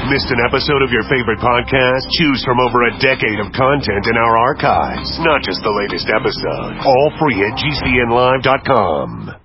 Missed an episode of your favorite podcast? Choose from over a decade of content in our archives, not just the latest episode. All free at GCNlive.com.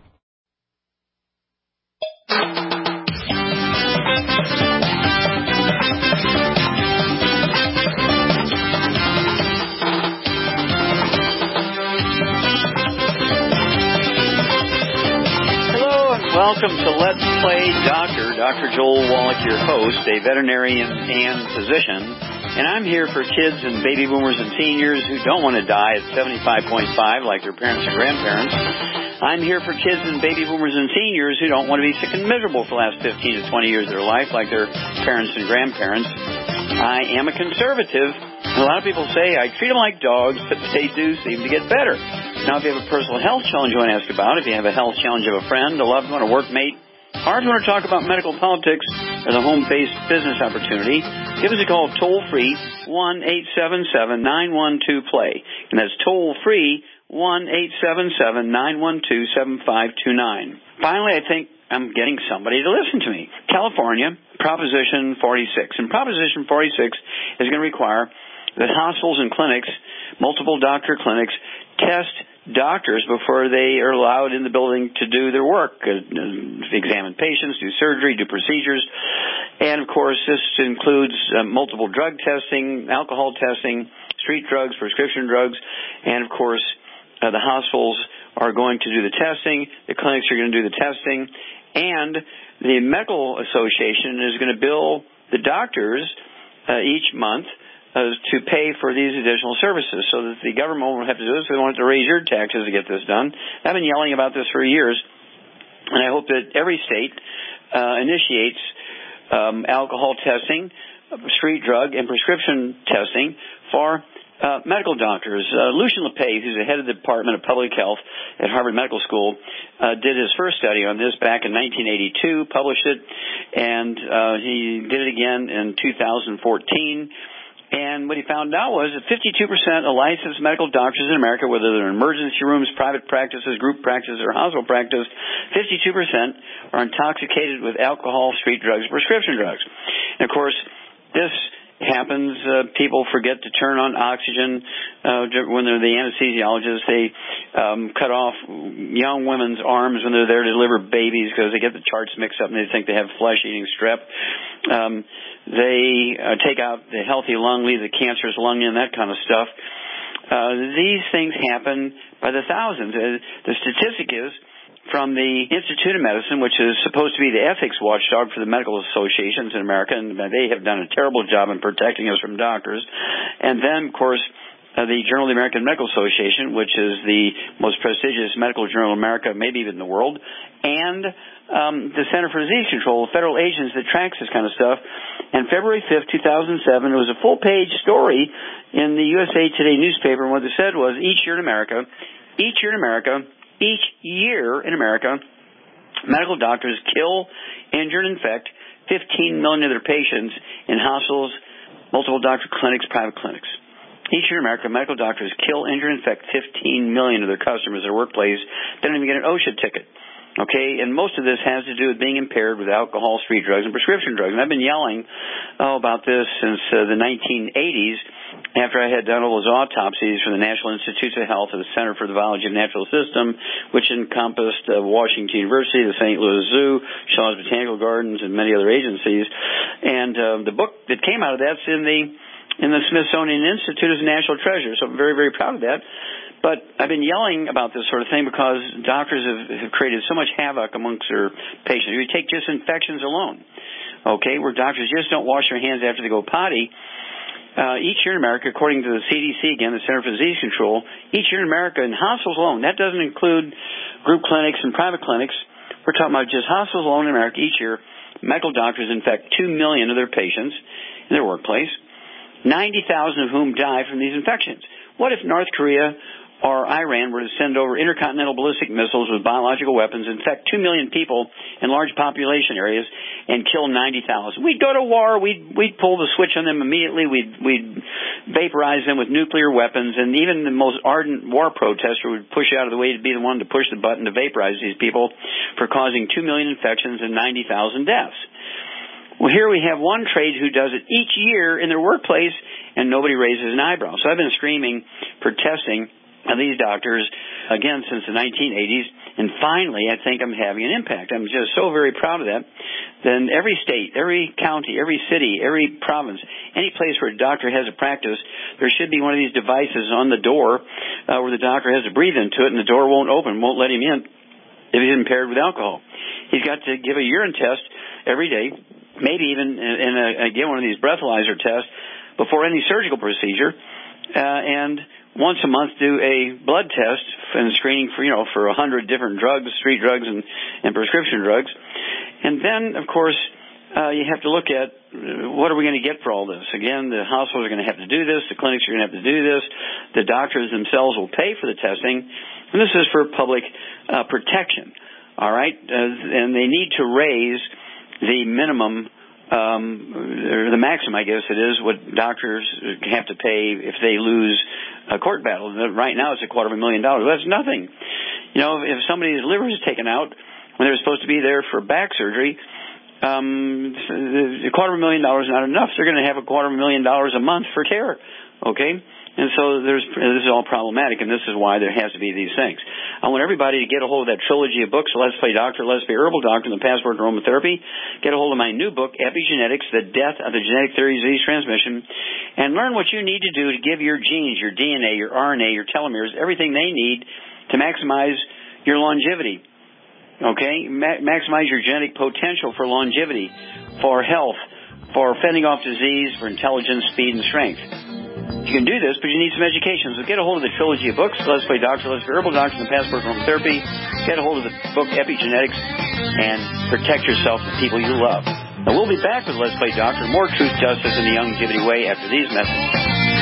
Welcome to Let's Play Doctor. Dr. Joel Wallach, your host, a veterinarian and physician. And I'm here for kids and baby boomers and seniors who don't want to die at 75.5 like their parents and grandparents. I'm here for kids and baby boomers and seniors who don't want to be sick and miserable for the last 15 to 20 years of their life like their parents and grandparents. I am a conservative. A lot of people say I treat them like dogs, but they do seem to get better. Now, if you have a personal health challenge you want to ask about, if you have a health challenge of a friend, a loved one, a workmate, or if you want to talk about medical politics or the home-based business opportunity, give us a call toll-free, 1-877-912-PLAY. And that's toll-free, 1-877-912-7529. Finally, I think I'm getting somebody to listen to me. California, Proposition 46. And Proposition 46 is going to require that hospitals and clinics, multiple doctor clinics, test doctors before they are allowed in the building to do their work, examine patients, do surgery, do procedures. And, of course, this includes multiple drug testing, alcohol testing, street drugs, prescription drugs, and, of course, the hospitals are going to do the testing, the clinics are going to do the testing, and the Medical Association is going to bill the doctors each month to pay for these additional services so that the government won't have to do this. They won't have to raise your taxes to get this done. I've been yelling about this for years, and I hope that every state initiates alcohol testing, street drug, and prescription testing for medical doctors. Lucian LePay, who's the head of the Department of Public Health at Harvard Medical School, did his first study on this back in 1982, published it, and he did it again in 2014. And what he found out was that 52% of licensed medical doctors in America, whether they're in emergency rooms, private practices, group practices, or hospital practice, 52% are intoxicated with alcohol, street drugs, prescription drugs. And, of course, this happens. People forget to turn on oxygen when they're the anesthesiologists. They cut off young women's arms when they're there to deliver babies because they get the charts mixed up and they think they have flesh-eating strep. They take out the healthy lung, leave the cancerous lung in, that kind of stuff. These things happen by the thousands. The statistic is from the Institute of Medicine, which is supposed to be the ethics watchdog for the medical associations in America, and they have done a terrible job in protecting us from doctors. And then, of course, the Journal of the American Medical Association, which is the most prestigious medical journal in America, maybe even the world, and the Center for Disease Control, a federal agency that tracks this kind of stuff. And February 5th, 2007, there was a full-page story in the USA Today newspaper, and what they said was, each year in America, medical doctors kill, injure, and infect 15 million of their patients in hospitals, multiple doctor clinics, private clinics. Each year in America, medical doctors kill, injure, and infect 15 million of their customers at their workplace. They don't even get an OSHA ticket. Okay, and most of this has to do with being impaired with alcohol, street drugs, and prescription drugs. And I've been yelling about this since the 1980s after I had done all those autopsies for the National Institutes of Health and the Center for the Biology of the Natural System, which encompassed Washington University, the St. Louis Zoo, Shaw's Botanical Gardens, and many other agencies. And the book that came out of that's in the Smithsonian Institute as a national treasure, so I'm very, very proud of that. But I've been yelling about this sort of thing because doctors have created so much havoc amongst their patients. You take just infections alone, okay, where doctors just don't wash their hands after they go potty. Each year in America, according to the CDC, again, the Center for Disease Control, each year in America, in hospitals alone, that doesn't include group clinics and private clinics, we're talking about just hospitals alone in America, each year, medical doctors infect 2 million of their patients in their workplace, 90,000 of whom die from these infections. What if North Korea or Iran were to send over intercontinental ballistic missiles with biological weapons, infect 2 million people in large population areas, and kill 90,000? We'd go to war. We'd pull the switch on them immediately. We'd vaporize them with nuclear weapons, and even the most ardent war protester would push out of the way to be the one to push the button to vaporize these people for causing 2 million infections and 90,000 deaths. Well, here we have one trade who does it each year in their workplace, and nobody raises an eyebrow. So I've been screaming for testing of these doctors, again, since the 1980s, and finally I think I'm having an impact. I'm just so very proud of that. Then every state, every county, every city, every province, any place where a doctor has a practice, there should be one of these devices on the door where the doctor has to breathe into it, and the door won't open, won't let him in if he's impaired with alcohol. He's got to give a urine test every day, maybe even get one of these breathalyzer tests before any surgical procedure, and once a month do a blood test and screening for 100 different drugs, street drugs and prescription drugs. And then, of course, you have to look at what are we going to get for all this. Again, the hospitals are going to have to do this. The clinics are going to have to do this. The doctors themselves will pay for the testing. And this is for public protection, all right? And they need to raise the minimum or the maximum, I guess it is, what doctors have to pay if they lose a court battle. Right now it's $250,000. That's nothing. If somebody's liver is taken out when they're supposed to be there for back surgery, $250,000 is not enough. They're going to have $250,000 a month for care, okay? And so this is all problematic, and this is why there has to be these things. I want everybody to get a hold of that trilogy of books, Let's Play Doctor, Let's Play Herbal Doctor, and the Passport to Aromatherapy. Get a hold of my new book, Epigenetics, The Death of the Genetic Theory of Disease Transmission, and learn what you need to do to give your genes, your DNA, your RNA, your telomeres, everything they need to maximize your longevity. Okay? Maximize your genetic potential for longevity, for health, for fending off disease, for intelligence, speed, and strength. You can do this, but you need some education. So get a hold of the trilogy of books, Let's Play Doctor, Let's Play Herbal Doctor, and the Passport to Aromatherapy. Get a hold of the book, Epigenetics, and protect yourself and the people you love. Now, we'll be back with Let's Play Doctor, more truth, justice, and the longevity way after these messages.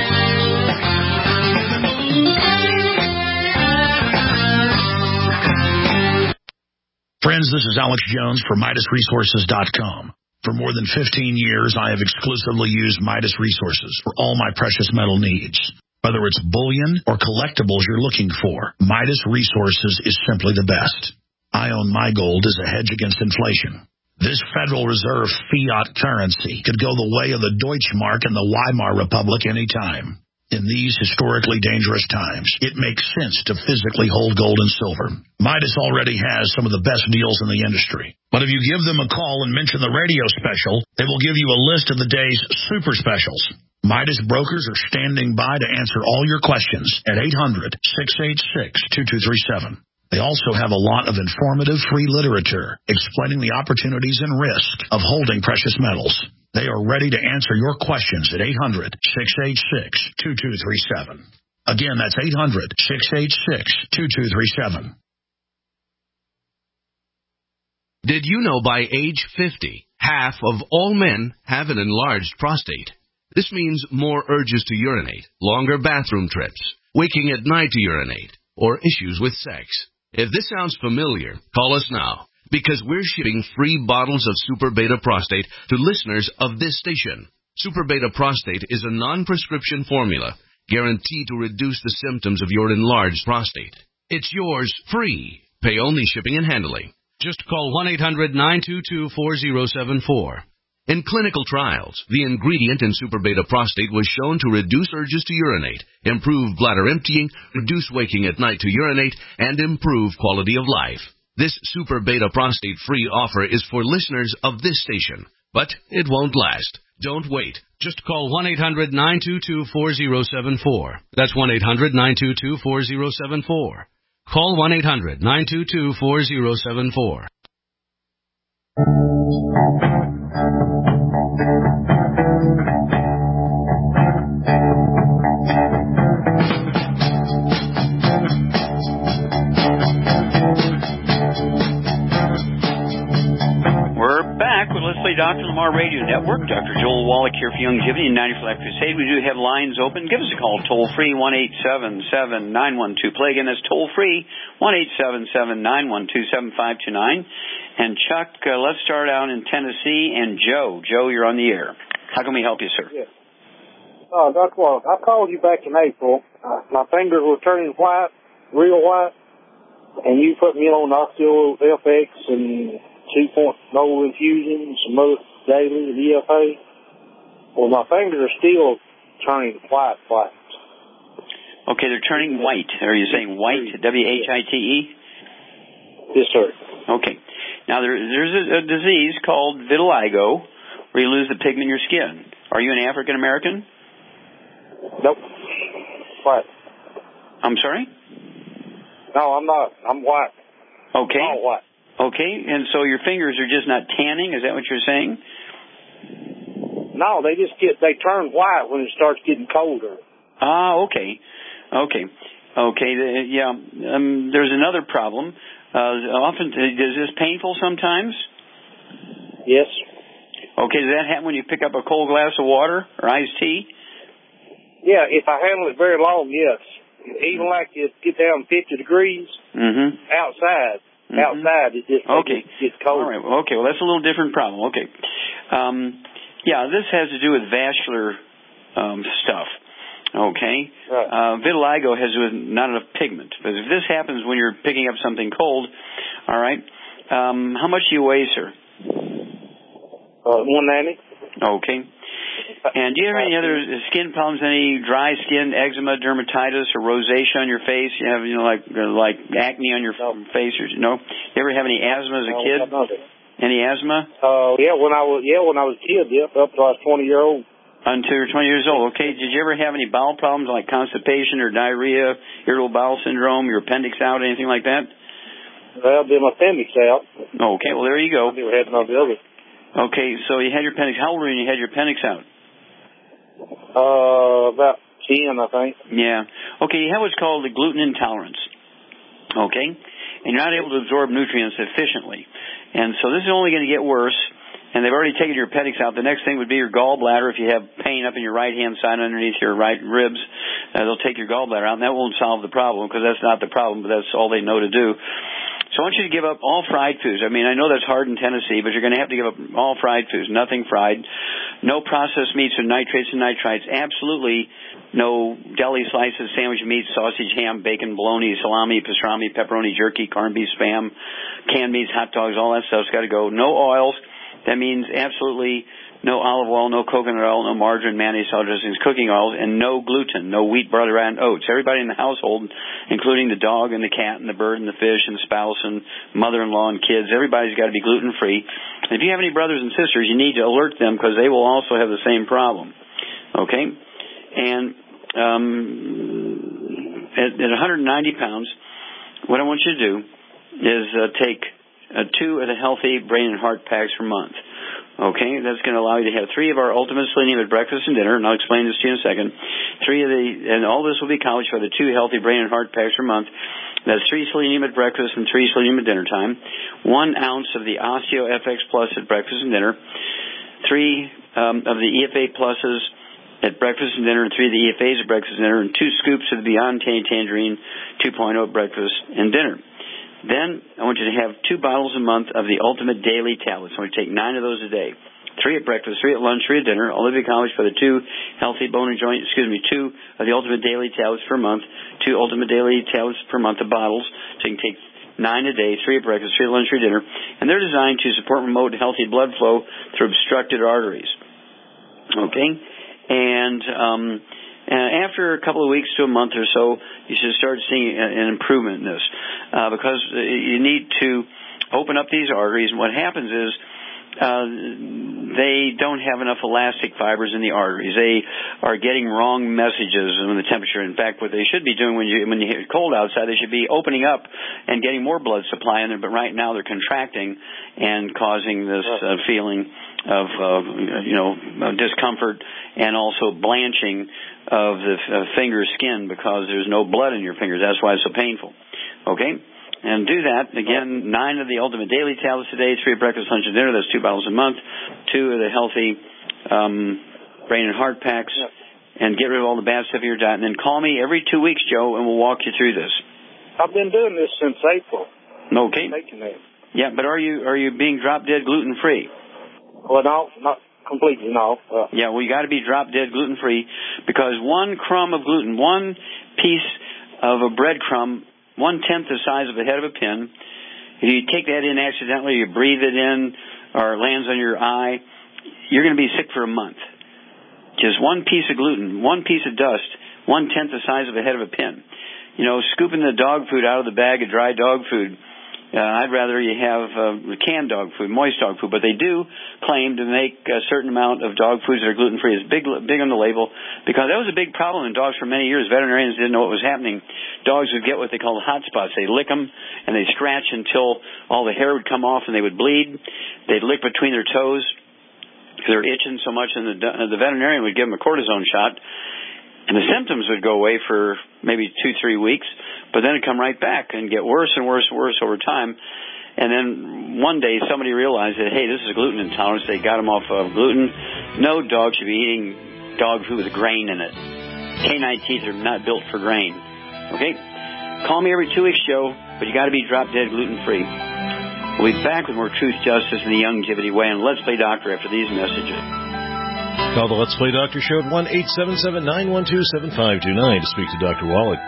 Friends, this is Alex Jones for MidasResources.com. For more than 15 years, I have exclusively used Midas Resources for all my precious metal needs. Whether it's bullion or collectibles you're looking for, Midas Resources is simply the best. I own my gold as a hedge against inflation. This Federal Reserve fiat currency could go the way of the Deutschmark and the Weimar Republic anytime. In these historically dangerous times, it makes sense to physically hold gold and silver. Midas already has some of the best deals in the industry. But if you give them a call and mention the radio special, they will give you a list of the day's super specials. Midas brokers are standing by to answer all your questions at 800-686-2237. They also have a lot of informative free literature explaining the opportunities and risk of holding precious metals. They are ready to answer your questions at 800-686-2237. Again, that's 800-686-2237. Did you know by age 50, half of all men have an enlarged prostate? This means more urges to urinate, longer bathroom trips, waking at night to urinate, or issues with sex. If this sounds familiar, call us now, because we're shipping free bottles of Super Beta Prostate to listeners of this station. Super Beta Prostate is a non-prescription formula guaranteed to reduce the symptoms of your enlarged prostate. It's yours free. Pay only shipping and handling. Just call 1-800-922-4074. In clinical trials, the ingredient in Super Beta Prostate was shown to reduce urges to urinate, improve bladder emptying, reduce waking at night to urinate, and improve quality of life. This Super Beta Prostate free offer is for listeners of this station, but it won't last. Don't wait. Just call 1-800-922-4074. That's 1-800-922-4074. Call 1-800-922-4074. Dr. Lamar Radio Network. Dr. Joel Wallach here for Longevity and 90 for Life Crusade. We do have lines open. Give us a call toll-free, 1-877-912-PLAY. Again, that's toll-free, 1-877-912-7529. And Chuck, let's start out in Tennessee. And Joe. Joe, you're on the air. How can we help you, sir? Yes. Dr. Wallach, I called you back in April. My fingers were turning white, real white, and you put me on Osteo FX and 2.0 infusion, some other daily, the EFA. Well, my fingers are still turning white. Okay, they're turning white. Are you saying white? W-H-I-T-E? Yes, sir. Okay. Now, there's a disease called vitiligo where you lose the pigment in your skin. Are you an African American? Nope. White. I'm sorry? No, I'm not. I'm white. Okay. All white. Okay, and so your fingers are just not tanning? Is that what you're saying? No, they turn white when it starts getting colder. Ah, okay. There's another problem. Often, is this painful sometimes? Yes. Okay, does that happen when you pick up a cold glass of water or iced tea? Yeah, if I handle it very long, yes. Even like it get down 50 degrees outside. Mm-hmm. Outside, it just gets cold. All right. Okay, well, that's a little different problem. Okay. This has to do with vascular stuff. Okay. Right. Vitiligo has to do with not enough pigment. But if this happens when you're picking up something cold, all right, how much do you weigh, sir? 190. Okay. And do you have any other skin problems, any dry skin, eczema, dermatitis, or rosacea on your face? You have, like acne on your face, or no? You ever have any asthma as a kid? Any asthma? When I was a kid, up to I was 20 years old. Until you're 20 years old. Okay. Did you ever have any bowel problems like constipation or diarrhea, irritable bowel syndrome, your appendix out, anything like that? Well, my appendix out. Okay. Well, there you go. I never had none of the others. Okay. So you had your appendix. How old were you when you had your appendix out? About 10, I think. Yeah. Okay. You have what's called the gluten intolerance. Okay. And you're not able to absorb nutrients efficiently. And so this is only going to get worse. And they've already taken your appendix out. The next thing would be your gallbladder. If you have pain up in your right-hand side underneath your right ribs, they'll take your gallbladder out, and that won't solve the problem because that's not the problem, but that's all they know to do. So I want you to give up all fried foods. I mean, I know that's hard in Tennessee, but you're going to have to give up all fried foods, nothing fried, no processed meats with nitrates and nitrites, absolutely no deli slices, sandwich meats, sausage, ham, bacon, bologna, salami, pastrami, pepperoni, jerky, corned beef, Spam, canned meats, hot dogs, all that stuff's got to go. No oils. That means absolutely no olive oil, no coconut oil, no margarine, mayonnaise, salad dressings, cooking oils, and no gluten, no wheat, butter, and oats. Everybody in the household, including the dog and the cat and the bird and the fish and the spouse and mother-in-law and kids, everybody's got to be gluten-free. And if you have any brothers and sisters, you need to alert them because they will also have the same problem. Okay? And at 190 pounds, what I want you to do is take 2 of the healthy brain and heart packs per month. Okay, that's going to allow you to have 3 of our Ultimate Selenium at breakfast and dinner, and I'll explain this to you in a second. 3 of and all this will be accomplished by the 2 healthy brain and heart packs per month. That's 3 selenium at breakfast and 3 selenium at dinner time. 1 ounce of the Osteo FX Plus at breakfast and dinner. 3 of the EFA Pluses at breakfast and dinner, and 3 of the EFAs at breakfast and dinner, and 2 scoops of the Beyond Tangerine 2.0 at breakfast and dinner. Then I want you to have 2 bottles a month of the Ultimate Daily Tablets. I want you to take 9 of those a day. 3 at breakfast, 3 at lunch, 3 at dinner. All of you accomplished by the 2 healthy bone and joint, 2 of the Ultimate Daily Tablets per month, 2 Ultimate Daily Tablets per month of bottles. So you can take 9 a day, 3 at breakfast, 3 at lunch, 3 at dinner. And they're designed to support and promote healthy blood flow through obstructed arteries. Okay? And after a couple of weeks to a month or so, you should start seeing an improvement in this because you need to open up these arteries. And what happens is they don't have enough elastic fibers in the arteries. They are getting wrong messages in the temperature. In fact, what they should be doing when you get cold outside, they should be opening up and getting more blood supply in there. But right now they're contracting and causing this feeling of discomfort and also blanching of the finger skin because there's no blood in your fingers. That's why it's so painful. Okay? And do that. Again, 9 of the Ultimate Daily Tablets a day, 3 at breakfast, lunch, and dinner. That's 2 bottles a month. 2 of the healthy brain and heart packs. Yep. And get rid of all the bad stuff in your diet. And then call me every 2 weeks, Joe, and we'll walk you through this. I've been doing this since April. Okay. Yeah, but are you being drop dead gluten free? Well, no, not completely, no. Yeah, well, you got to be drop dead gluten free because 1 crumb of gluten, 1 piece of a breadcrumb, 1/10 the size of the head of a pin. If you take that in accidentally, you breathe it in, or it lands on your eye, you're going to be sick for a month. Just one piece of gluten, one piece of dust, 1/10 the size of a head of a pin. Scooping the dog food out of the bag of dry dog food. I'd rather you have canned dog food, moist dog food, but they do claim to make a certain amount of dog foods that are gluten-free. It's big on the label, because that was a big problem in dogs for many years. Veterinarians didn't know what was happening. Dogs would get what they call hot spots. They lick them, and they'd scratch until all the hair would come off and they would bleed. They'd lick between their toes because they were itching so much, and the veterinarian would give them a cortisone shot. And the symptoms would go away for maybe 2-3 weeks, but then it'd come right back and get worse and worse and worse over time. And then one day somebody realized that, hey, this is a gluten intolerance. They got them off of gluten. No dog should be eating dog food with grain in it. Canine teeth are not built for grain. Okay? Call me every 2 weeks, Joe, but you got to be drop-dead gluten-free. We'll be back with more Truth, Justice, and the Youngevity Way on Let's Play Doctor after these messages. Call the Let's Play Doctor Show at 1-877-912-7529 to speak to Dr. Wallach.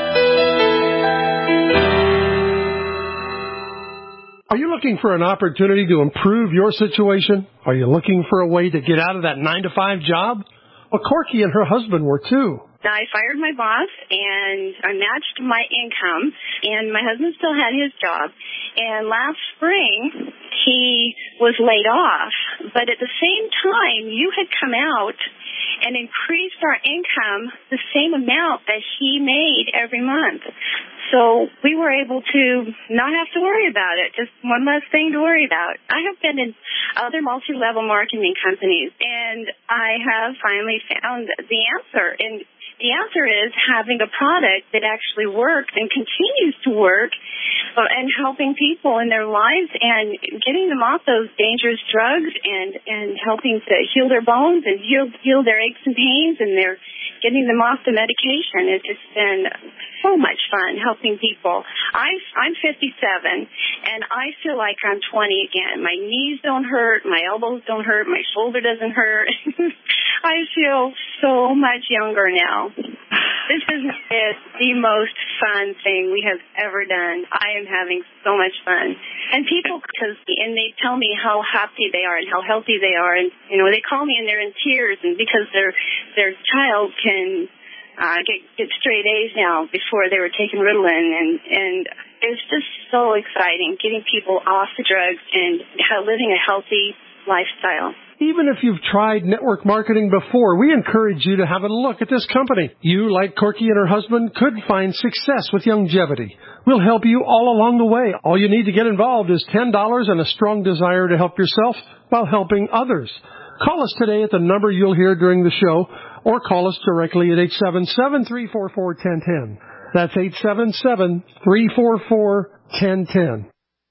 Are you looking for an opportunity to improve your situation? Are you looking for a way to get out of that 9-to-5 job? Well, Corky and her husband were too. I fired my boss, and I matched my income, and my husband still had his job. And last spring, he was laid off. But at the same time, you had come out and increased our income the same amount that he made every month. So we were able to not have to worry about it, just one less thing to worry about. I have been in other multi-level marketing companies, and I have finally found the answer. And the answer is having a product that actually works and continues to work, and helping people in their lives and getting them off those dangerous drugs and helping to heal their bones and heal their aches and pains, and they're getting them off the medication. It's just been so much fun helping people. I'm 57, and I feel like I'm 20 again. My knees don't hurt, my elbows don't hurt, my shoulder doesn't hurt. I feel so much younger now. This is the most fun thing we have ever done. I am having so much fun. And people, and they tell me how happy they are and how healthy they are. And, they call me and they're in tears, and because their child can get straight A's now before they were taking Ritalin. And it's just so exciting getting people off the drugs and living a healthy lifestyle. Even if you've tried network marketing before, we encourage you to have a look at this company. You, like Corky and her husband, could find success with Youngevity. We'll help you all along the way. All you need to get involved is $10 and a strong desire to help yourself while helping others. Call us today at the number you'll hear during the show, or call us directly at 877-344-1010. That's 877-344-1010.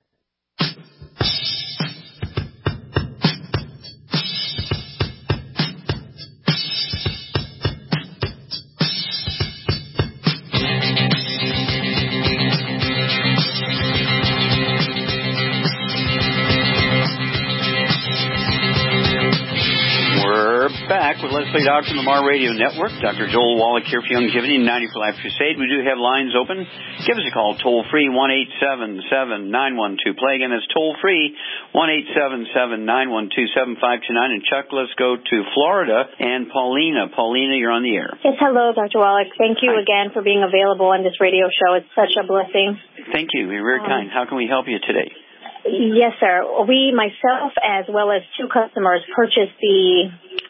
Back with Let's Play Doctor on the Mar Radio Network. Dr. Joel Wallach here for Youngevity 90 for Life Crusade. We do have lines open. Give us a call, toll-free, 1-877-912-PLAY. Again, that's toll-free, 1-877-912-7529. And Chuck, let's go to Florida. And Paulina. Paulina, you're on the air. Yes, hello, Dr. Wallach. Thank you again for being available on this radio show. It's such a blessing. Thank you. You're very kind. How can we help you today? Yes, sir. We, myself, as well as 2 customers, purchased the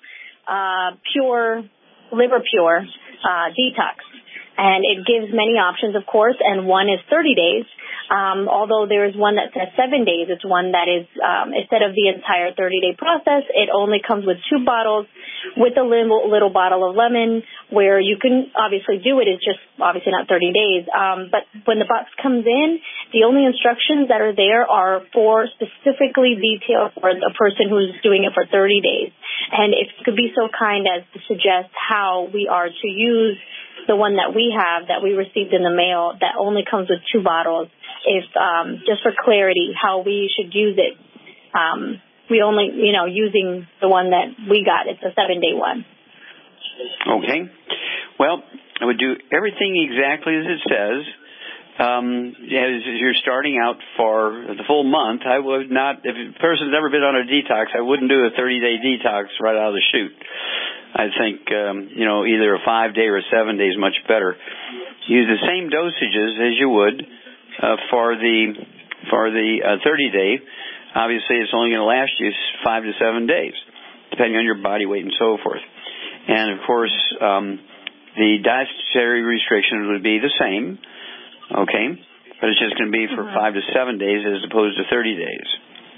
Liver Pure Detox. And it gives many options, of course, and one is 30 days. Although there is one that says 7 days, it's one that is, instead of the entire 30-day process, it only comes with 2 bottles with a little bottle of lemon, where you can obviously do it. It's just obviously not 30 days. But when the box comes in, the only instructions that are there are for specifically detailed for the person who's doing it for 30 days. And if you could be so kind as to suggest how we are to use the one that we have, that we received in the mail, that only comes with 2 bottles, if just for clarity, how we should use it. We only, using the one that we got. It's a 7-day one. Okay. Well, I would do everything exactly as it says. as you're starting out for the full month, I would not, if a person's never been on a detox, I wouldn't do a 30-day detox right out of the chute. I think, either a 5-day or a 7-day is much better. Use the same dosages as you would for the 30-day. Obviously, it's only going to last you 5 to 7 days, depending on your body weight and so forth. And, of course, the dietary restriction would be the same. Okay, but it's just going to be for 5 to 7 days as opposed to 30 days.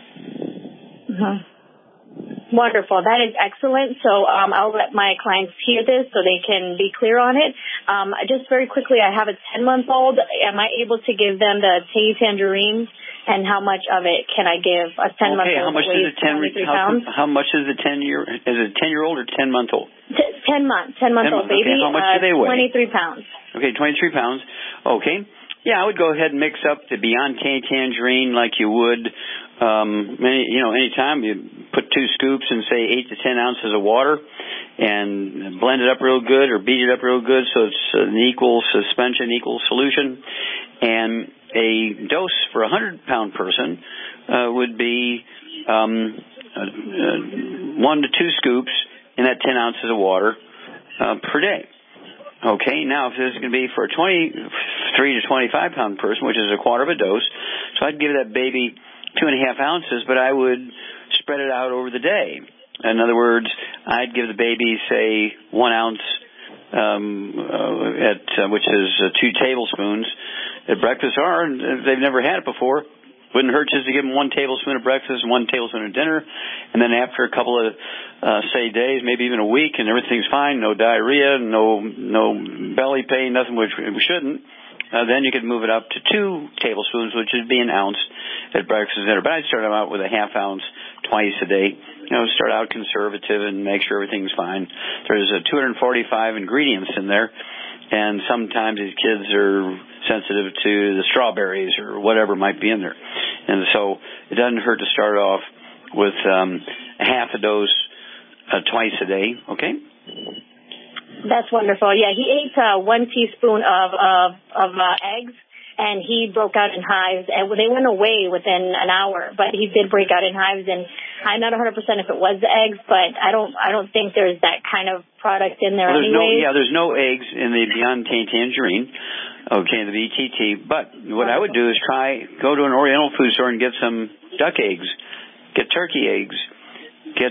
Wonderful. That is excellent. So I'll let my clients hear this so they can be clear on it. Just very quickly, I have a 10-month-old. Am I able to give them the Tangerine? And how much of it can I give a 10-month-old? Okay, how much is a 10-year-old or 10-month-old? 10-month-old baby. Okay, how much do they weigh? 23 pounds. Okay, 23 pounds. Okay. Yeah, I would go ahead and mix up the Beyond Tangerine like you would, anytime you put 2 scoops and say 8 to 10 ounces of water and blend it up real good or beat it up real good so it's an equal suspension, equal solution. And a dose for a 100-pound person would be 1 to 2 scoops in that 10 ounces of water per day. Okay, now if this is going to be for a 23 to 25-pound person, which is a quarter of a dose, so I'd give that baby 2.5 ounces, but I would spread it out over the day. In other words, I'd give the baby, say, 1 ounce, which is 2 tablespoons at breakfast, or if they've never had it before, wouldn't hurt just to give them 1 tablespoon at breakfast and 1 tablespoon at dinner, and then after a couple of, days, maybe even a week, and everything's fine, no diarrhea, no belly pain, nothing which we shouldn't, then you could move it up to 2 tablespoons, which would be 1 ounce at breakfast and dinner. But I'd start them out with a ½ ounce twice a day. Start out conservative and make sure everything's fine. There's 245 ingredients in there, and sometimes these kids are sensitive to the strawberries or whatever might be in there. And so it doesn't hurt to start off with half a dose twice a day, okay? That's wonderful. Yeah, he ate 1 teaspoon of eggs, and he broke out in hives, and they went away within an hour, but he did break out in hives, and I'm not 100% if it was the eggs, but I don't think there's that kind of product in there anyway. There's no eggs in the Beyond Tangerine, okay, the BTT, but what I would do is go to an Oriental food store and get some duck eggs, get turkey eggs, get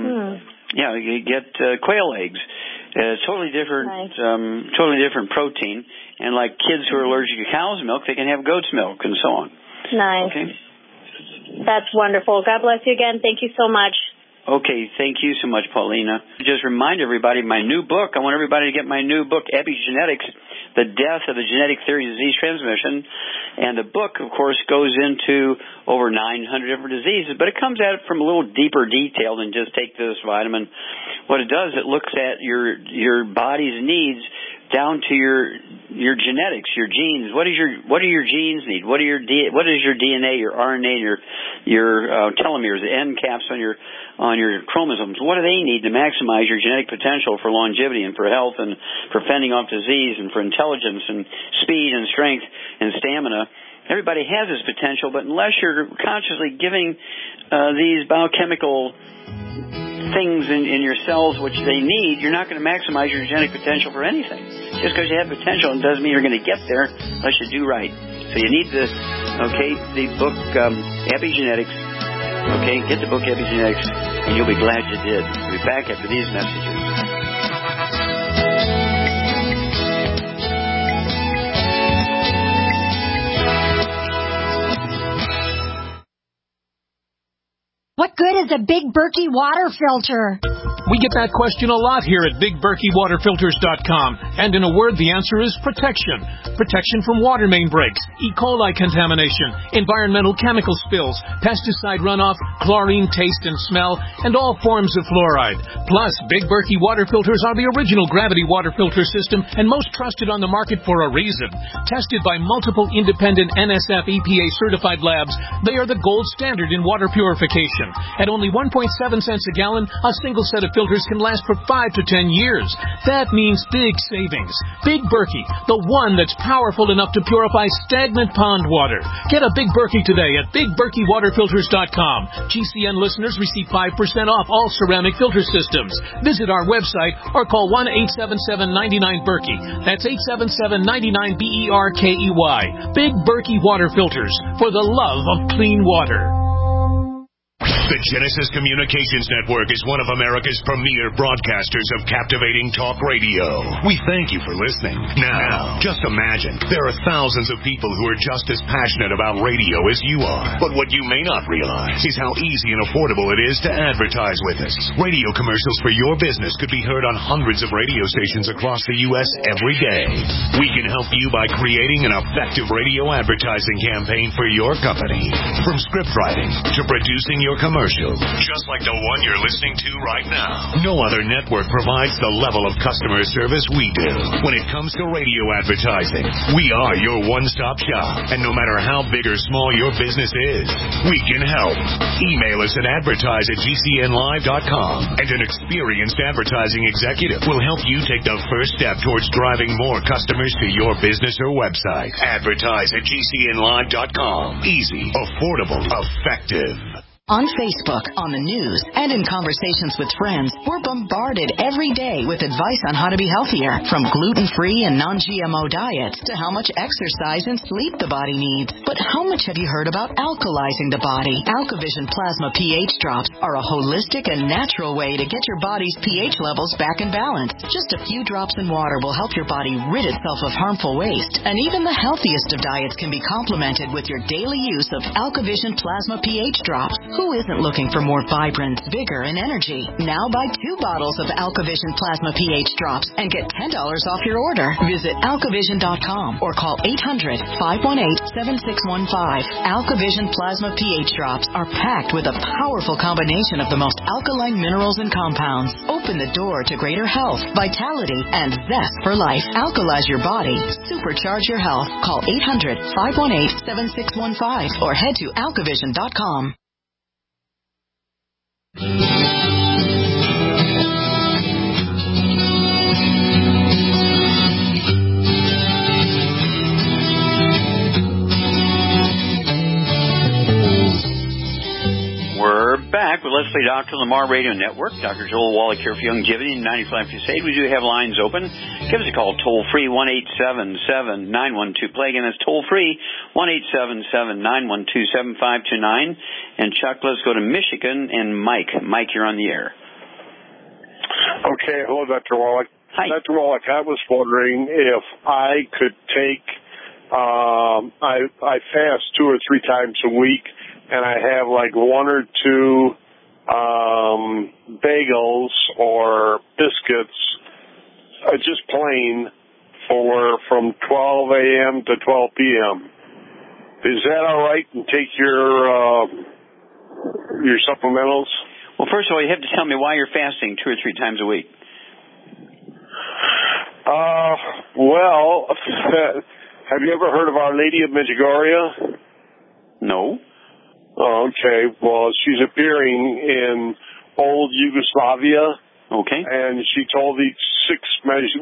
quail eggs. Totally different protein, and like kids who are allergic to cow's milk, they can have goat's milk and so on. Nice. Okay. That's wonderful. God bless you again. Thank you so much. Okay, thank you so much, Paulina. Just remind everybody, my new book, I want everybody to get my new book, Epigenetics, The Death of the Genetic Theory of Disease Transmission. And the book, of course, goes into over 900 different diseases, but it comes at it from a little deeper detail than just take this vitamin. What it does, it looks at your body's needs down to your genetics, your genes. What do your genes need? What does your DNA, your RNA, your telomeres, the end caps on your chromosomes? What do they need to maximize your genetic potential for longevity and for health and for fending off disease and for intelligence and speed and strength and stamina? Everybody has this potential, but unless you're consciously giving these biochemical things in your cells which they need, you're not going to maximize your genetic potential for anything. Just because you have potential doesn't mean you're going to get there unless you do right. So you need the book Epigenetics. Okay, get the book Epigenetics, and you'll be glad you did. We'll be back after these messages. What good is a Big Berkey water filter? We get that question a lot here at BigBerkeyWaterFilters.com. And in a word, the answer is protection. Protection from water main breaks, E. coli contamination, environmental chemical spills, pesticide runoff, chlorine taste and smell, and all forms of fluoride. Plus, Big Berkey water filters are the original gravity water filter system and most trusted on the market for a reason. Tested by multiple independent NSF EPA certified labs, they are the gold standard in water purification. At only 1.7 cents a gallon, a single set of filters filters can last for 5 to 10 years. That means big savings. Big Berkey, the one that's powerful enough to purify stagnant pond water. Get a Big Berkey today at BigBerkeyWaterFilters.com. GCN listeners receive 5% off all ceramic filter systems. Visit our website or call 1-877-99-BERKEY. That's 877-99-BERKEY. Big Berkey Water Filters, for the love of clean water. The Genesis Communications Network is one of America's premier broadcasters of captivating talk radio. We thank you for listening. Now, just imagine, there are thousands of people who are just as passionate about radio as you are. But what you may not realize is how easy and affordable it is to advertise with us. Radio commercials for your business could be heard on hundreds of radio stations across the U.S. every day. We can help you by creating an effective radio advertising campaign for your company. From script writing to producing your commercial, just like the one you're listening to right now. No other network provides the level of customer service we do. When it comes to radio advertising, we are your one-stop shop. And no matter how big or small your business is, we can help. Email us at advertise@gcnlive.com, and an experienced advertising executive will help you take the first step towards driving more customers to your business or website. Advertise@gcnlive.com. Easy, affordable, effective. On Facebook, on the news, and in conversations with friends, we're bombarded every day with advice on how to be healthier, from gluten-free and non-GMO diets to how much exercise and sleep the body needs. But how much have you heard about alkalizing the body? AlkaVision Plasma pH drops are a holistic and natural way to get your body's pH levels back in balance. Just a few drops in water will help your body rid itself of harmful waste. And even the healthiest of diets can be complemented with your daily use of AlkaVision Plasma pH drops. Who isn't looking for more vibrance, vigor, and energy? Now buy 2 bottles of AlkaVision Plasma pH drops and get $10 off your order. Visit AlkaVision.com or call 800-518-7615. AlkaVision Plasma pH drops are packed with a powerful combination of the most alkaline minerals and compounds. Open the door to greater health, vitality, and zest for life. Alkalize your body. Supercharge your health. Call 800-518-7615 or head to AlkaVision.com. We're back with Leslie Dr. Lamar Radio Network. Dr. Joel Wallach here for Longevity and 95 Crusade. We do have lines open. Give us a call toll-free, 1-877-912-PLAY. Again, that's toll-free, 1-877-912-7529. And Chuck, let's go to Michigan and Mike. Mike, you're on the air. Okay, hello, Dr. Wallach. Hi. Dr. Wallach, I was wondering if I could take, I fast 2 or 3 times a week, and I have like 1 or 2 bagels or biscuits, just plain, from 12 a.m. to 12 p.m. Is that all right? And take your supplementals? Well, first of all, you have to tell me why you're fasting 2 or 3 times a week. Well, have you ever heard of Our Lady of Medjugorje? No. Oh, okay. Well, she's appearing in old Yugoslavia. Okay. And she told these 6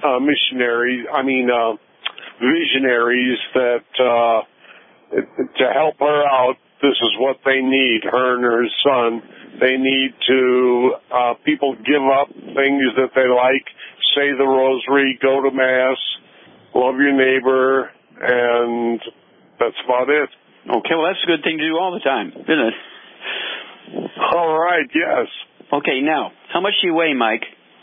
visionaries that to help her out, this is what they need, her and her son. They need to, people give up things that they like, say the rosary, go to Mass, love your neighbor, and that's about it. Okay, well, that's a good thing to do all the time, isn't it? All right, yes. Okay, now, how much do you weigh, Mike?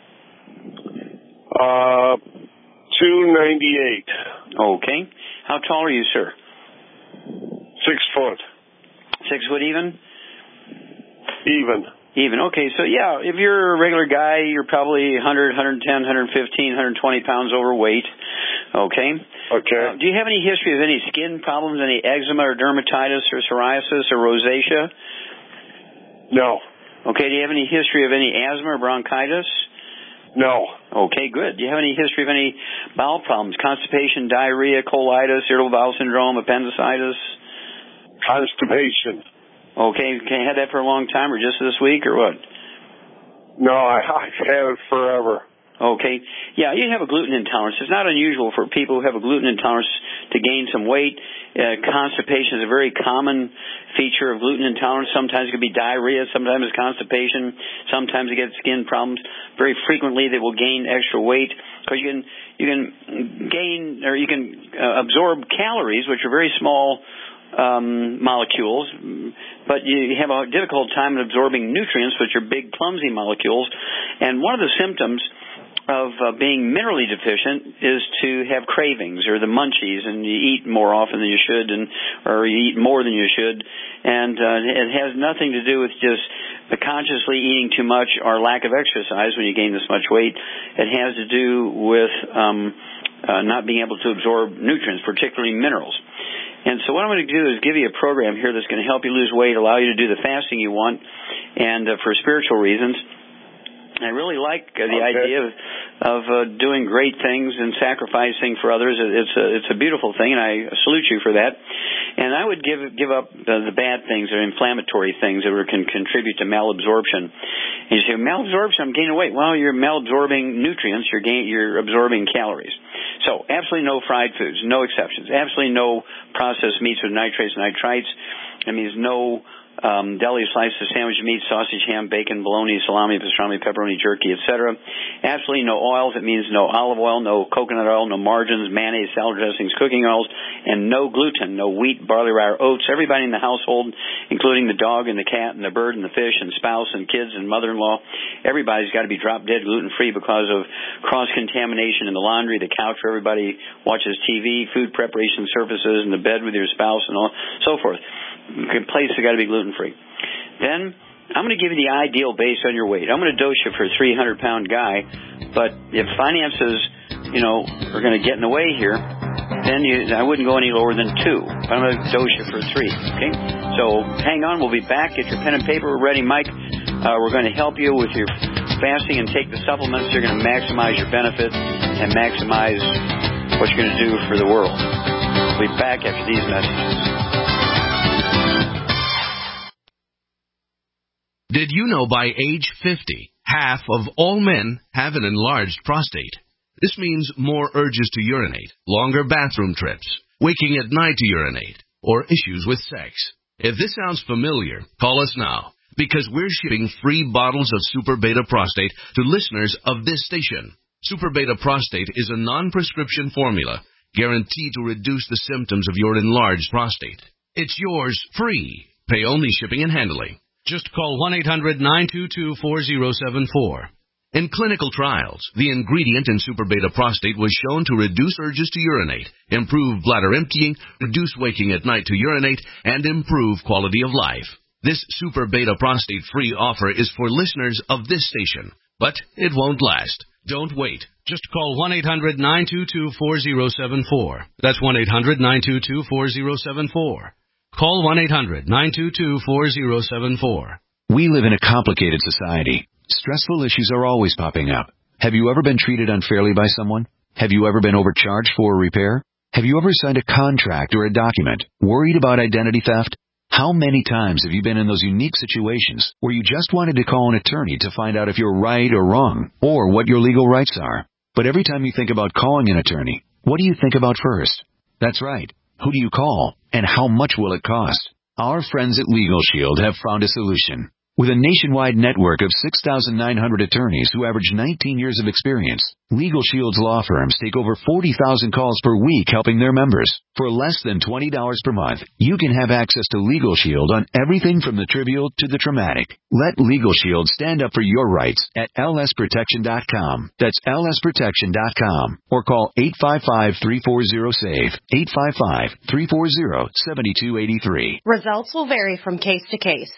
298. Okay. How tall are you, sir? 6 foot. 6 foot even? Even. Okay, so yeah, if you're a regular guy, you're probably 100, 110, 115, 120 pounds overweight. Okay. Do you have any history of any skin problems, any eczema or dermatitis or psoriasis or rosacea? No. Okay, do you have any history of any asthma or bronchitis? No. Okay, good. Do you have any history of any bowel problems, constipation, diarrhea, colitis, irritable bowel syndrome, appendicitis? Constipation. Okay, can you have that for a long time or just this week or what? No, I've had it forever. Okay. Yeah, you have a gluten intolerance. It's not unusual for people who have a gluten intolerance to gain some weight. Constipation is a very common feature of gluten intolerance. Sometimes it can be diarrhea. Sometimes it's constipation. Sometimes you get skin problems. Very frequently they will gain extra weight because you can gain or you can absorb calories, which are very small molecules, but you have a difficult time in absorbing nutrients, which are big, clumsy molecules. And one of the symptoms of being minerally deficient is to have cravings or the munchies, and you eat more often than you should, or you eat more than you should, and it has nothing to do with just consciously eating too much or lack of exercise when you gain this much weight. It has to do with not being able to absorb nutrients, particularly minerals. And so what I'm going to do is give you a program here that's going to help you lose weight, allow you to do the fasting you want, and for spiritual reasons. I really like the idea of doing great things and sacrificing for others. It's a beautiful thing, and I salute you for that. And I would give up the bad things, or inflammatory things that can contribute to malabsorption. And you say, malabsorption, I'm gaining weight. Well, you're malabsorbing nutrients. You're absorbing calories. So absolutely no fried foods, no exceptions. Absolutely no processed meats with nitrates and nitrites. That means no deli slices, sandwich meat, sausage, ham, bacon, bologna, salami, pastrami, pepperoni, jerky, etc. Absolutely no oils. It means no olive oil, no coconut oil, no margarines, mayonnaise, salad dressings, cooking oils, and no gluten, no wheat, barley, rye, or oats. Everybody in the household, including the dog and the cat and the bird and the fish and spouse and kids and mother-in-law, everybody's got to be drop-dead gluten-free because of cross-contamination in the laundry, the couch where everybody watches TV, food preparation surfaces, and the bed with your spouse and all so forth. Place has got to be gluten-free. Then I'm going to give you the ideal based on your weight. I'm going to dose you for a 300-pound guy, but if finances, are going to get in the way here, then I wouldn't go any lower than 2. But I'm going to dose you for 3. Okay? So hang on. We'll be back. Get your pen and paper ready, Mike. We're going to help you with your fasting and take the supplements. You're going to maximize your benefits and maximize what you're going to do for the world. We'll be back after these messages. Did you know by age 50, half of all men have an enlarged prostate? This means more urges to urinate, longer bathroom trips, waking at night to urinate, or issues with sex. If this sounds familiar, call us now, because we're shipping free bottles of Super Beta Prostate to listeners of this station. Super Beta Prostate is a non-prescription formula guaranteed to reduce the symptoms of your enlarged prostate. It's yours free. Pay only shipping and handling. Just call 1-800-922-4074. In clinical trials, the ingredient in Super Beta Prostate was shown to reduce urges to urinate, improve bladder emptying, reduce waking at night to urinate, and improve quality of life. This Super Beta Prostate free offer is for listeners of this station, but it won't last. Don't wait. Just call 1-800-922-4074. That's 1-800-922-4074. Call 1-800-922-4074. We live in a complicated society. Stressful issues are always popping up. Have you ever been treated unfairly by someone? Have you ever been overcharged for a repair? Have you ever signed a contract or a document worried about identity theft? How many times have you been in those unique situations where you just wanted to call an attorney to find out if you're right or wrong, or what your legal rights are? But every time you think about calling an attorney, what do you think about first? That's right. Who do you call, and how much will it cost? Our friends at Legal Shield have found a solution. With a nationwide network of 6,900 attorneys who average 19 years of experience, Legal Shield's law firms take over 40,000 calls per week helping their members. For less than $20 per month, you can have access to Legal Shield on everything from the trivial to the traumatic. Let Legal Shield stand up for your rights at lsprotection.com. That's lsprotection.com. Or call 855-340-SAVE, 855-340-7283. Results will vary from case to case.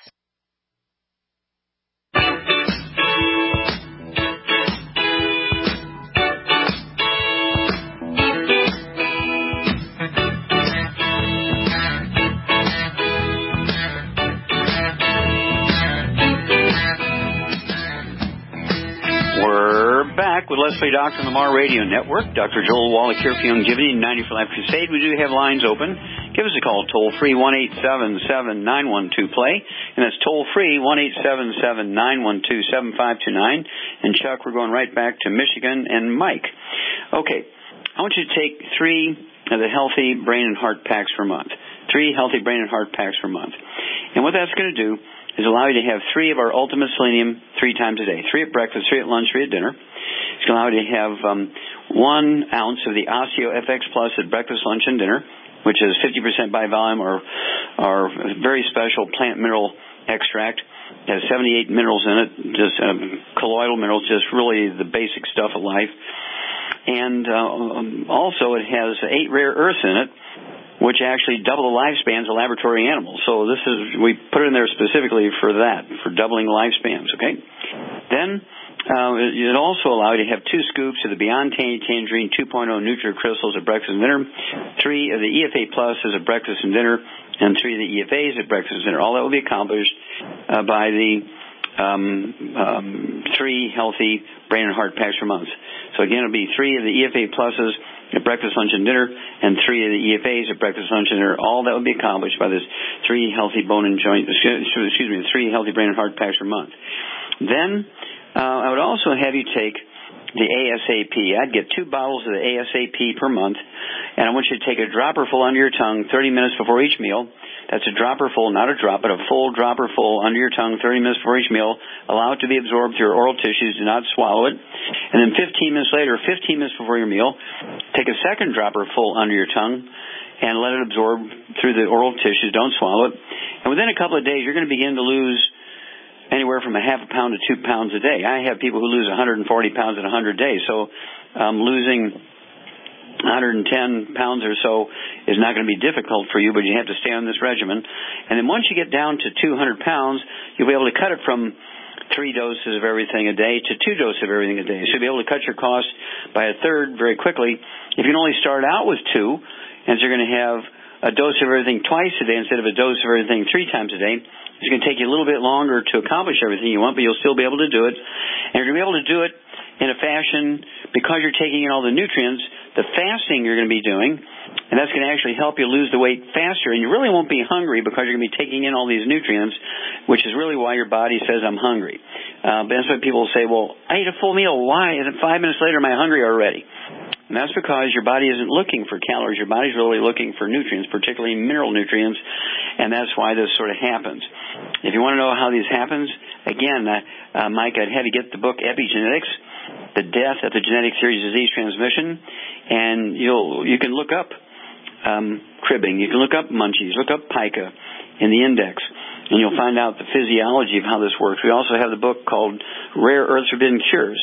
We're back with Leslie Doctor on the Mar Radio Network. Dr. Joel Wallach here for Longevity and 90 for Life Crusade. We do have lines open. give us a call, toll-free, 1-877-912-PLAY. And that's toll-free, 1-877-912-7529. And, Chuck, we're going right back to Michigan and Mike. Okay, I want you to take 3 of the Healthy Brain and Heart Packs per month. 3 Healthy Brain and Heart Packs per month. And what that's going to do is allow you to have 3 of our Ultimate Selenium 3 times a day. 3 at breakfast, 3 at lunch, 3 at dinner. It's going to allow you to have 1 ounce of the Osteo FX Plus at breakfast, lunch, and dinner, which is 50% by volume or very special plant mineral extract. It has 78 minerals in it, just colloidal minerals, just really the basic stuff of life. And also it has 8 rare earths in it, which actually double the lifespans of laboratory animals. So we put it in there specifically for that, for doubling lifespans, okay? Then it also allow you to have 2 scoops of the Beyond Tangerine 2.0 Nutri-Crystals at breakfast and dinner, 3 of the EFA Pluses at breakfast and dinner, and 3 of the EFAs at breakfast and dinner. All that will be accomplished by the 3 Healthy Brain and Heart Packs per month. So again, it'll be 3 of the EFA Pluses at breakfast, lunch, and dinner, and 3 of the EFAs at breakfast, lunch, and dinner. All that will be accomplished by this 3 Healthy Bone and Joint, 3 Healthy Brain and Heart Packs per month. Then I would also have you take the ASAP. I'd get 2 bottles of the ASAP per month, and I want you to take a dropper full under your tongue 30 minutes before each meal. That's a dropper full, not a drop, but a full dropper full under your tongue 30 minutes before each meal. Allow it to be absorbed through your oral tissues. Do not swallow it. And then 15 minutes later, 15 minutes before your meal, take a second dropper full under your tongue and let it absorb through the oral tissues. Don't swallow it. And within a couple of days, you're going to begin to lose anywhere from a half a pound to 2 pounds a day. I have people who lose 140 pounds in 100 days. So losing 110 pounds or so is not going to be difficult for you, but you have to stay on this regimen. And then once you get down to 200 pounds, you'll be able to cut it from 3 doses of everything a day to 2 doses of everything a day. So you'll be able to cut your cost by a third very quickly. If you can only start out with 2, and so you're going to have a dose of everything twice a day instead of a dose of everything 3 times a day, it's going to take you a little bit longer to accomplish everything you want, but you'll still be able to do it. And you're going to be able to do it in a fashion, because you're taking in all the nutrients, the fasting you're going to be doing, and that's going to actually help you lose the weight faster. And you really won't be hungry because you're going to be taking in all these nutrients, which is really why your body says, I'm hungry. But that's why people say, well, I ate a full meal. Why? And 5 minutes later, am I hungry already? And that's because your body isn't looking for calories. Your body's really looking for nutrients, particularly mineral nutrients, and that's why this sort of happens. If you want to know how this happens, again, Mike, I'd have you get the book Epigenetics, The Death of the Genetic Theory of Disease Transmission, and you can look up cribbing, you can look up munchies, look up pica in the index, and you'll find out the physiology of how this works. We also have the book called Rare Earths Forbidden Cures.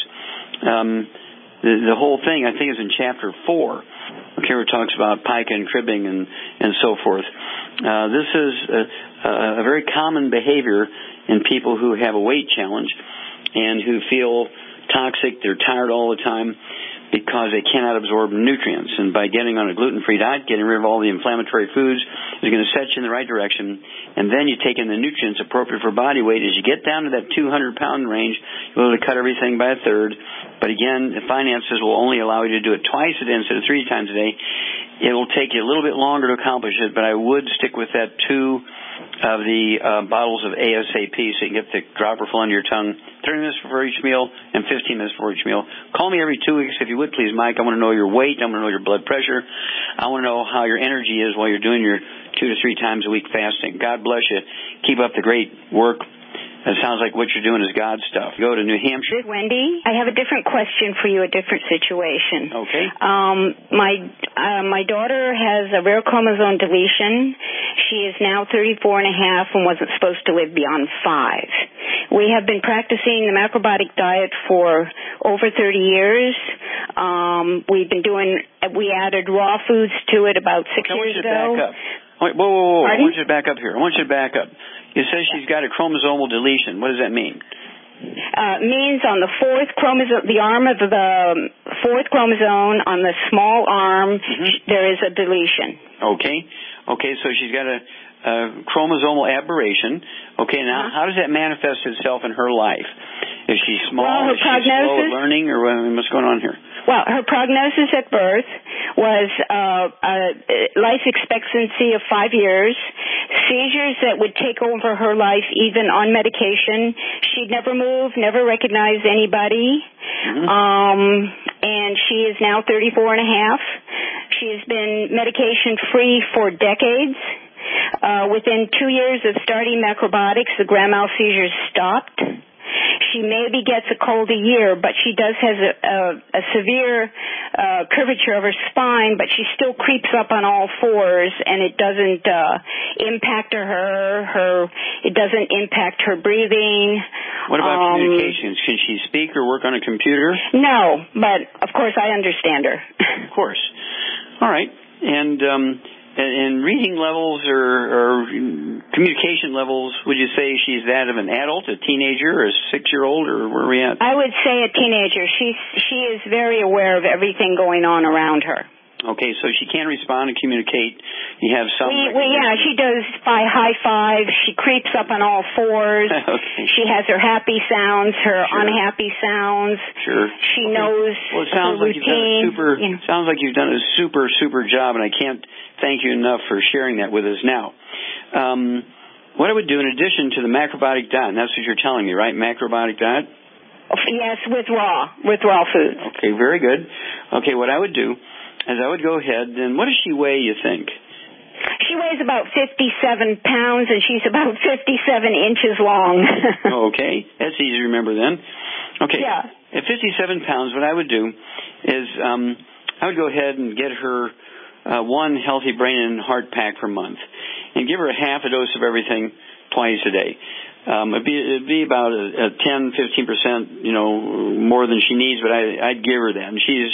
The whole thing, I think, is in chapter 4. Okay, where it talks about pica and cribbing and so forth. This is a very common behavior in people who have a weight challenge and who feel toxic. They're tired all the time because they cannot absorb nutrients. And by getting on a gluten-free diet, getting rid of all the inflammatory foods, is going to set you in the right direction. And then you take in the nutrients appropriate for body weight. As you get down to that 200-pound range, you'll be able to cut everything by a third. But again, the finances will only allow you to do it twice a day instead of 3 times a day. It will take you a little bit longer to accomplish it, but I would stick with that 2 of the bottles of ASAP so you can get the dropper full under your tongue 30 minutes before each meal and 15 minutes before each meal. Call me every 2 weeks if you would, please, Mike. I want to know your weight. I want to know your blood pressure. I want to know how your energy is while you're doing your 2 to 3 times a week fasting. God bless you. Keep up the great work. It sounds like what you're doing is God's stuff. Go to New Hampshire. Wendy, I have a different question for you, a different situation. Okay. My daughter has a rare chromosome deletion. She is now 34 and a half and wasn't supposed to live beyond 5. We have been practicing the macrobiotic diet for over 30 years. We added raw foods to it about 6 years ago. Back up. Wait, whoa. I want you to back up here. It says she's got a chromosomal deletion. What does that mean? It means on the 4th chromosome, the arm of the 4th chromosome on the small arm, there is a deletion. Okay, so she's got a chromosomal aberration. Okay, now how does that manifest itself in her life? Is she small? Is she slow at learning, or what's going on here? Well, her prognosis at birth was life expectancy of 5 years, seizures that would take over her life even on medication. She'd never moved, never recognized anybody, and she is now 34 and a half. She has been medication-free for decades. Within 2 years of starting macrobiotics, the grand mal seizures stopped. She maybe gets a cold a year, but she does has a severe curvature of her spine, but she still creeps up on all fours, and it doesn't impact it doesn't impact her breathing. What about communications? Can she speak or work on a computer? No, but of course I understand her. Of course. All right. And reading levels or communication levels, would you say she's that of an adult, a teenager, or a 6-year-old, or where are we at? I would say a teenager. She is very aware of everything going on around her. Okay, so she can respond and communicate. You have some... yeah, she does high fives. She creeps up on all fours. Okay. She has her happy sounds, her unhappy sounds. Sure. She knows well, it sounds her like routine. Sounds like you've done a super job, and I can't thank you enough for sharing that with us now. What I would do in addition to the macrobiotic diet, and that's what you're telling me, right? Macrobiotic diet? Yes, with raw foods. Okay, very good. Okay, what I would do is I would go ahead, and what does she weigh, you think? She weighs about 57 pounds, and she's about 57 inches long. Okay, that's easy to remember then. Okay, yeah. At 57 pounds, what I would do is I would go ahead and get her one healthy brain and heart pack per month, and give her a half a dose of everything twice a day. It'd be about a 10-15%, more than she needs, but I'd give her that. And she's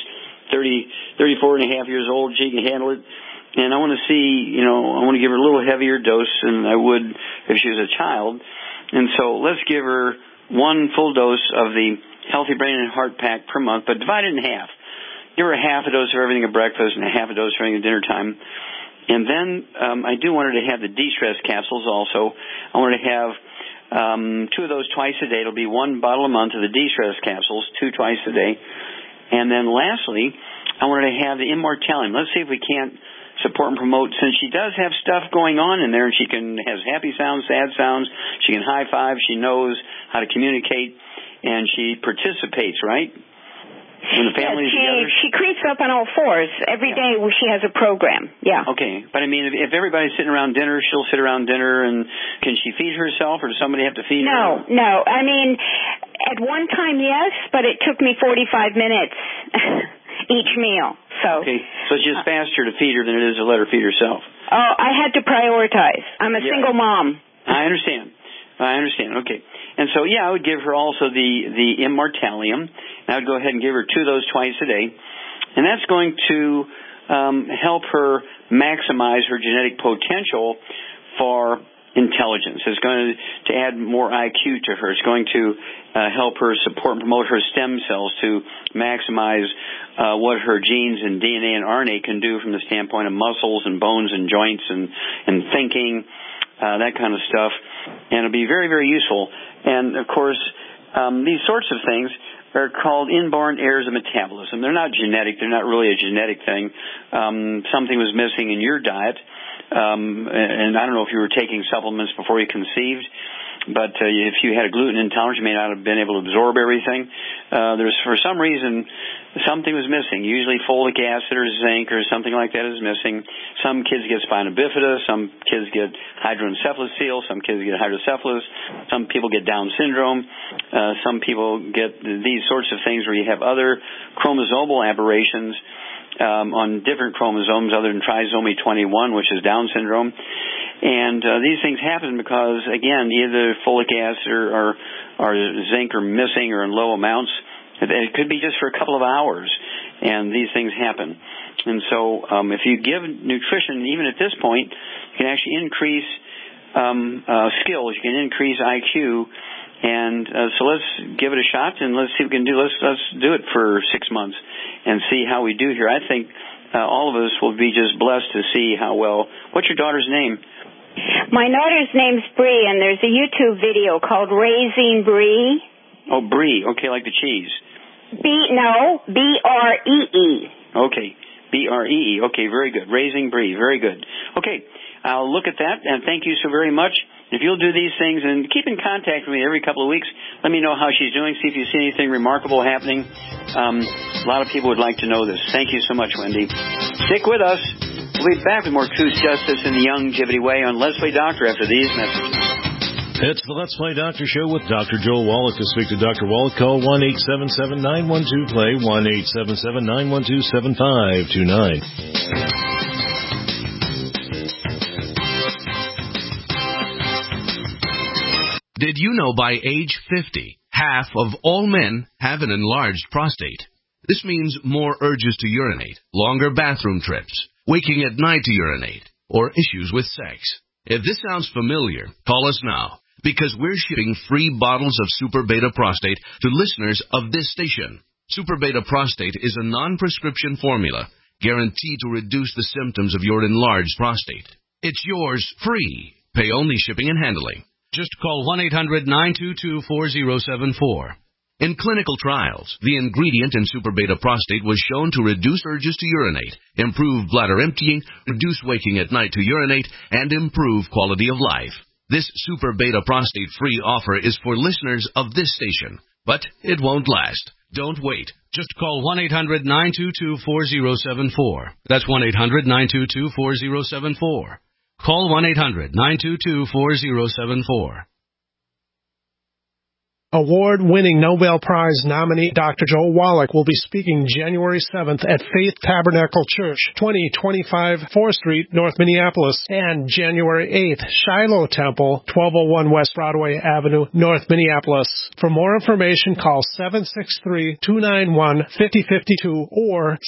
34 and a half years old. She can handle it. And I want to see, I want to give her a little heavier dose than I would if she was a child. And so let's give her one full dose of the Healthy Brain and Heart Pack per month, but divide it in half. Give her a half a dose of everything at breakfast and a half a dose of everything at dinner time. And then I do want her to have the de-stress capsules also. I want her to have 2 of those twice a day. It'll be 1 bottle a month of the de-stress capsules, 2 twice a day. And then lastly, I want her to have the Immortalium. Let's see if we can't support and promote, since she does have stuff going on in there, and she has happy sounds, sad sounds, she can high five, she knows how to communicate, and she participates, right? When the family's together. She creeps up on all fours. Every day she has a program. Yeah. Okay. But I mean, if everybody's sitting around dinner, she'll sit around dinner, and can she feed herself, or does somebody have to feed her? No. I mean, at one time, yes, but it took me 45 minutes each meal. So. Okay. So it's just faster to feed her than it is to let her feed herself. Oh, I had to prioritize. I'm a single mom. I understand. Okay. And so, I would give her also the Immortalium. And I would go ahead and give her 2 of those twice a day. And that's going to help her maximize her genetic potential for intelligence. It's going to add more IQ to her. It's going to help her support and promote her stem cells to maximize what her genes and DNA and RNA can do from the standpoint of muscles and bones and joints and thinking, that kind of stuff. And it'll be very, very useful. And, of course, these sorts of things are called inborn errors of metabolism. They're not genetic. They're not really a genetic thing. Something was missing in your diet. And I don't know if you were taking supplements before you conceived, but if you had a gluten intolerance, you may not have been able to absorb everything. For some reason, something was missing. Usually folic acid or zinc or something like that is missing. Some kids get spina bifida. Some kids get hydroencephalocele. Some kids get hydrocephalus. Some people get Down syndrome. Some people get these sorts of things where you have other chromosomal aberrations on different chromosomes other than trisomy 21, which is Down syndrome. And these things happen because, again, either folic acid or zinc are missing or in low amounts. It could be just for a couple of hours, and these things happen. And so if you give nutrition, even at this point, you can actually increase skills. You can increase IQ. And so let's give it a shot, and let's see what we can do. Let's do it for 6 months and see how we do here. I think all of us will be just blessed to see how well. What's your daughter's name? My daughter's name's Bree, and there's a YouTube video called Raising Bree. Oh, Bree. Okay, like the cheese. B-R-E-E. Okay, BREE. Okay, very good. Raising Bree. Very good. Okay, I'll look at that, and thank you so very much. If you'll do these things and keep in contact with me every couple of weeks, let me know how she's doing, see if you see anything remarkable happening. A lot of people would like to know this. Thank you so much, Wendy. Stick with us. We'll be back with more Truth, Justice, in the Youngevity Way on Let's Play Doctor after these messages. It's the Let's Play Doctor Show with Dr. Joel Wallach. To speak to Dr. Wallach, call 1-877-912-PLAY, 1-877-912-7529. Did you know by age 50, half of all men have an enlarged prostate? This means more urges to urinate, longer bathroom trips, waking at night to urinate, or issues with sex. If this sounds familiar, call us now, because we're shipping free bottles of Super Beta Prostate to listeners of this station. Super Beta Prostate is a non-prescription formula guaranteed to reduce the symptoms of your enlarged prostate. It's yours free. Pay only shipping and handling. Just call 1-800-922-4074. In clinical trials, the ingredient in Super Beta Prostate was shown to reduce urges to urinate, improve bladder emptying, reduce waking at night to urinate, and improve quality of life. This Super Beta Prostate free offer is for listeners of this station, but it won't last. Don't wait. Just call 1-800-922-4074. That's 1-800-922-4074. Call 1-800-922-4074. Award-winning Nobel Prize nominee Dr. Joel Wallach will be speaking January 7th at Faith Tabernacle Church, 2025 4th Street, North Minneapolis, and January 8th, Shiloh Temple, 1201 West Broadway Avenue, North Minneapolis. For more information, call 763-291-5052 or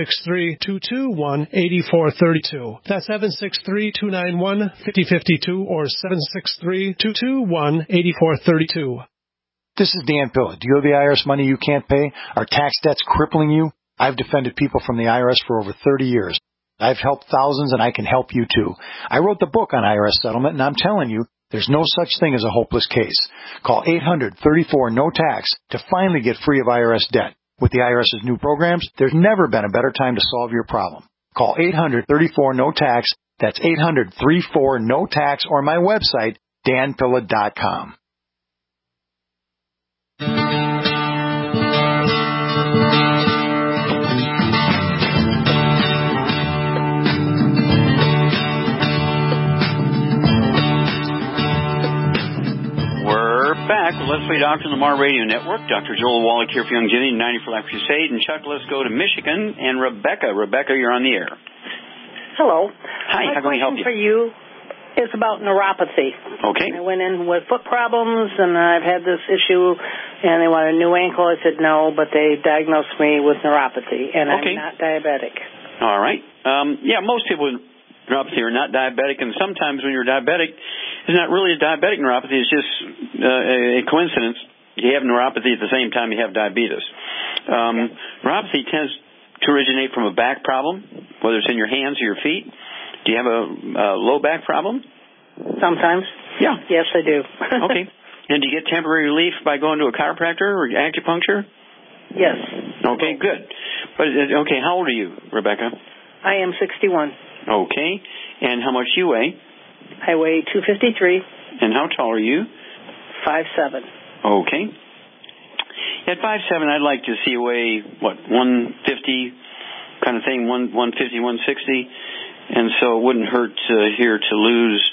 763-221-8432. That's 763-291-5052 or 763-221-8432. This is Dan Pilla. Do you owe the IRS money you can't pay? Are tax debts crippling you? I've defended people from the IRS for over 30 years. I've helped thousands, and I can help you too. I wrote the book on IRS settlement, and I'm telling you, there's no such thing as a hopeless case. Call 800-34-NO-TAX to finally get free of IRS debt. With the IRS's new programs, there's never been a better time to solve your problem. Call 800-34-NO-TAX. That's 800-34-NO-TAX, or my website, danpilla.com. Back with Let's Play Doctor on the Mar Radio Network. Dr. Joel Wallach here for Youngevity, 90 for Life Crusade. And Chuck, let's go to Michigan and Rebecca. Rebecca, you're on the air. Hello. Hi, how can we help you? My question for you is about neuropathy. Okay. I went in with foot problems, and I've had this issue, and they want a new ankle. I said no, but they diagnosed me with neuropathy, and I'm not diabetic. All right. Yeah, most people with neuropathy are not diabetic, and sometimes when you're diabetic, it's not really a diabetic neuropathy. It's just a coincidence. You have neuropathy at the same time you have diabetes. Neuropathy tends to originate from a back problem, whether it's in your hands or your feet. Do you have a low back problem? Sometimes. Yeah. Yes, I do. Okay. And do you get temporary relief by going to a chiropractor or acupuncture? Yes. Okay, good. But okay, how old are you, Rebecca? I am 61. Okay. And how much do you weigh? I weigh 253. And how tall are you? 5'7". Okay. At 5'7", I'd like to see you weigh, 150 kind of thing, 150, 160. And so it wouldn't hurt here to lose,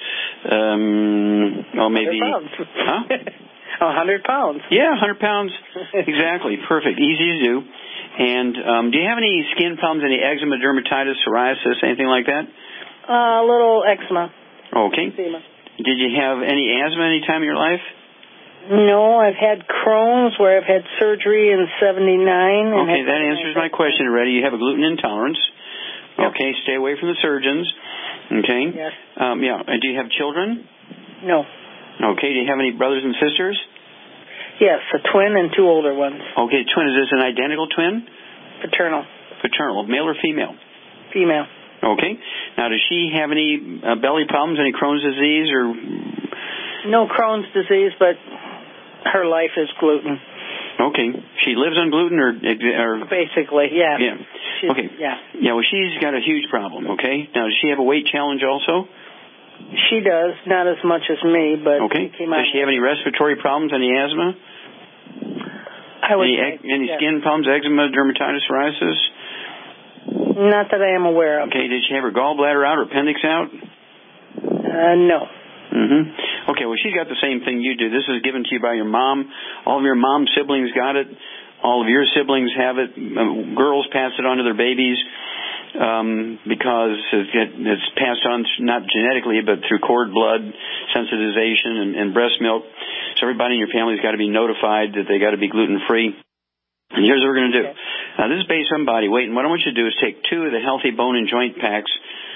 maybe... 100 pounds. Huh? 100 pounds. Yeah, 100 pounds. Exactly. Perfect. Easy to do. And do you have any skin problems, any eczema, dermatitis, psoriasis, anything like that? A little eczema. Okay. Eczema. Did you have any asthma any time in your life? No, I've had Crohn's where I've had surgery in 79. Okay, that answers my question already. You have a gluten intolerance. Yep. Okay, stay away from the surgeons. Okay. Yes. Yeah. And do you have children? No. Okay. Do you have any brothers and sisters? Yes, a twin and two older ones. Okay, twin. Is this an identical twin? Paternal. Paternal. Male or female? Female. Okay. Now, does she have any belly problems, any Crohn's disease, or? No Crohn's disease, but her life is gluten. Okay. She lives on gluten, or? Basically, yeah. Yeah. Okay. Yeah, well, she's got a huge problem, okay? Now, does she have a weight challenge also? She does, not as much as me, but... Okay. Does she have any respiratory problems, any asthma? Any skin problems, eczema, dermatitis, psoriasis? Not that I am aware of. Okay, did she have her gallbladder out or appendix out? No. Okay, well, she's got the same thing you do. This is given to you by your mom. All of your mom's siblings got it. All of your siblings have it. Girls pass it on to their babies because it's passed on not genetically but through cord blood sensitization and breast milk. So everybody in your family's got to be notified that they got to be gluten-free. And here's what we're going to do. This is based on body weight, and what I want you to do is take 2 of the Healthy Bone and Joint Packs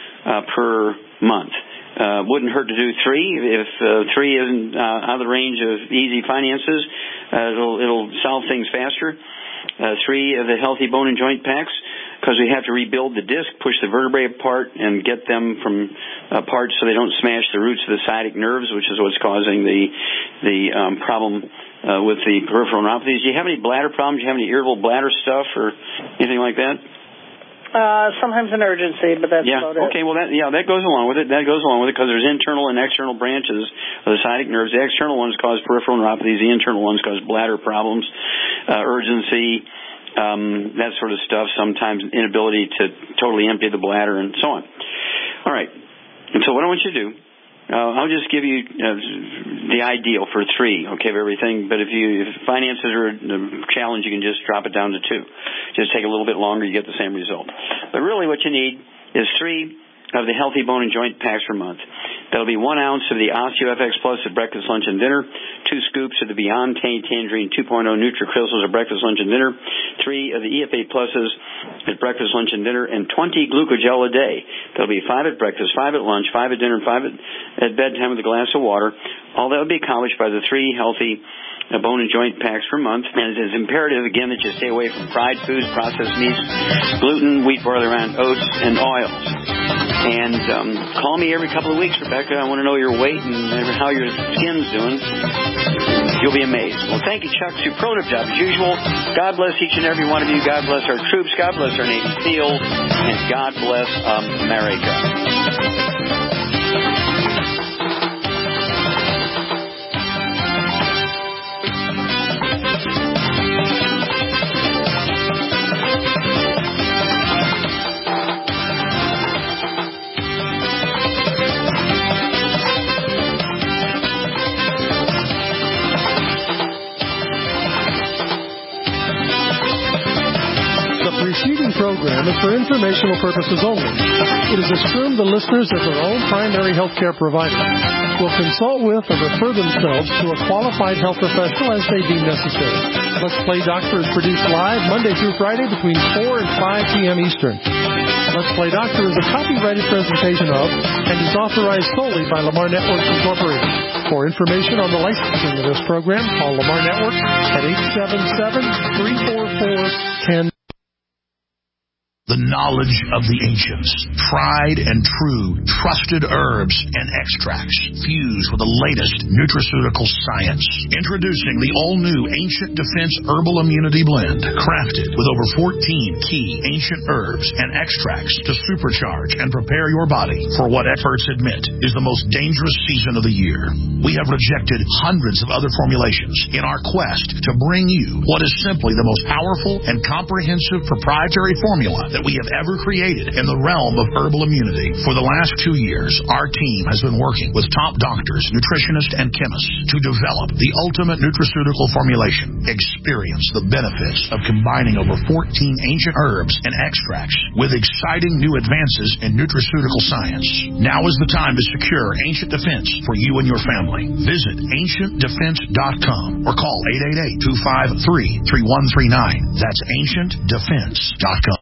per month. Wouldn't hurt to do 3. If 3 isn't out of the range of easy finances, it'll solve things faster. 3 of the Healthy Bone and Joint Packs, because we have to rebuild the disc, push the vertebrae apart, and get them from apart so they don't smash the roots of the sciatic nerves, which is what's causing the problem with the peripheral neuropathies. Do you have any bladder problems? Do you have any irritable bladder stuff or anything like that? Sometimes an urgency, but that's about it. Okay, well, that goes along with it. That goes along with it because there's internal and external branches of the sciatic nerves. The external ones cause peripheral neuropathies. The internal ones cause bladder problems, urgency, that sort of stuff, sometimes inability to totally empty the bladder and so on. All right. And so what I want you to do, I'll just give you the ideal for 3, okay, of everything. But if finances are a challenge, you can just drop it down to 2. Just take a little bit longer, you get the same result. But really what you need is 3 of the Healthy Bone and Joint Packs per month. That'll be 1 ounce of the OsteoFX Plus at breakfast, lunch, and dinner, 2 scoops of the Beyond Tangerine 2.0 NutriCrystals at breakfast, lunch, and dinner, 3 of the EFA Pluses at breakfast, lunch, and dinner, and 20 Glucogel a day. That'll be 5 at breakfast, 5 at lunch, 5 at dinner, and 5 at bedtime with a glass of water. All that will be accomplished by the 3 Healthy Bone and Joint Packs per month. And it is imperative, again, that you stay away from fried foods, processed meats, gluten, wheat, barley, ground oats, and oils. And call me every couple of weeks, Rebecca. I want to know your weight and how your skin's doing. You'll be amazed. Well, thank you, Chuck. Superlative job as usual. God bless each and every one of you. God bless our troops. God bless our Navy SEALs. And God bless America. Program is for informational purposes only. It is assumed the listeners as their own primary health care provider will consult with or refer themselves to a qualified health professional as they deem necessary. Let's Play Doctor is produced live Monday through Friday between 4 and 5 p.m. Eastern. Let's Play Doctor is a copyrighted presentation of and is authorized solely by Lamar Networks Incorporated. For information on the licensing of this program, call Lamar Networks at 877-344-10. The knowledge of the ancients, tried and true, trusted herbs and extracts fused with the latest nutraceutical science. Introducing the all-new Ancient Defense Herbal Immunity Blend, crafted with over 14 key ancient herbs and extracts to supercharge and prepare your body for what experts admit is the most dangerous season of the year. We have rejected hundreds of other formulations in our quest to bring you what is simply the most powerful and comprehensive proprietary formula that we have ever created in the realm of herbal immunity. For the last 2 years, our team has been working with top doctors, nutritionists, and chemists to develop the ultimate nutraceutical formulation. Experience the benefits of combining over 14 ancient herbs and extracts with exciting new advances in nutraceutical science. Now is the time to secure Ancient Defense for you and your family. Visit AncientDefense.com or call 888-253-3139. That's AncientDefense.com.